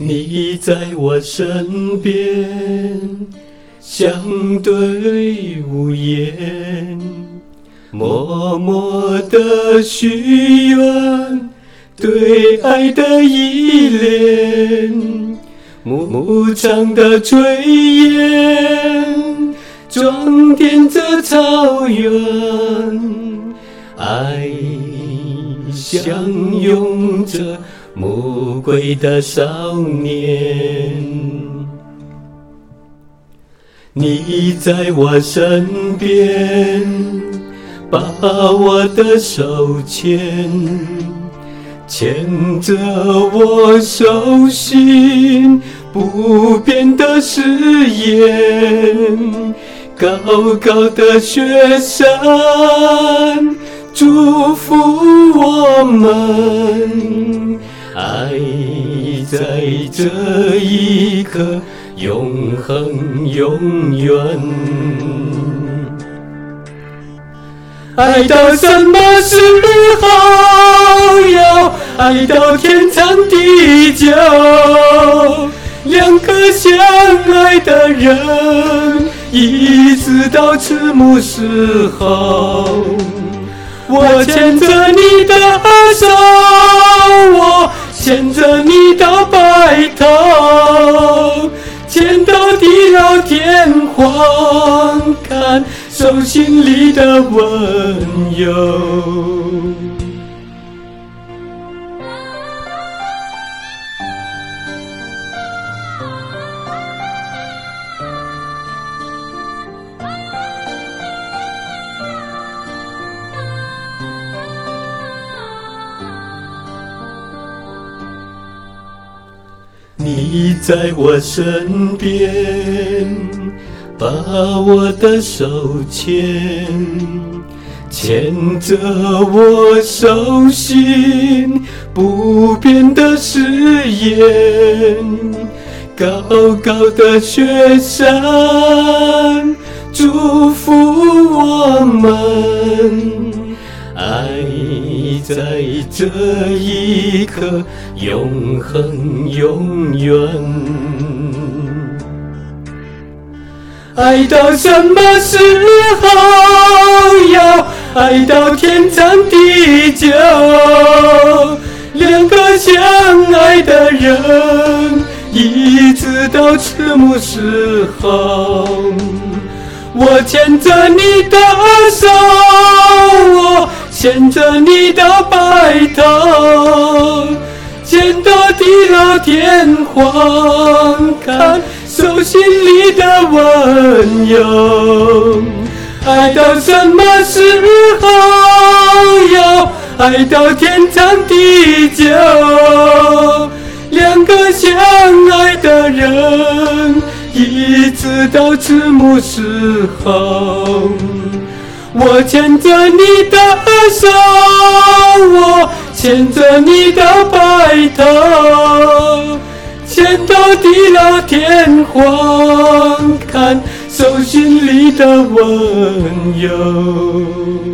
你在我身边，相对无言，默默的许愿，对爱的依恋，牧场的炊烟，装点着草原，爱相拥着暮归的少年。你在我身边，把我的手牵，牵着我手心不变的誓言。高高的雪山祝福我们，爱在这一刻永恒永远。爱到什么时候？要爱到天长地久。两个相爱的人，一直到迟暮时候。我牵着你的手，我牵着你到白头，牵到地老天荒，看手心里的温柔。你在我身边，把我的手牵，牵着我手心不变的誓言。高高的雪山祝福我们，爱在这一刻永恒永远。爱到什么时候？要爱到天长地久。两个相爱的人，一直到迟暮时候。我牵着你的手，我牵着你到白头，牵到地老天荒，看手心里的温柔。爱到什么时候？要爱到天长地久。两个相爱的人，一直到迟暮时候。我牵着你的手，我牵着你到白头，牵到地老天荒，看手心里的温柔。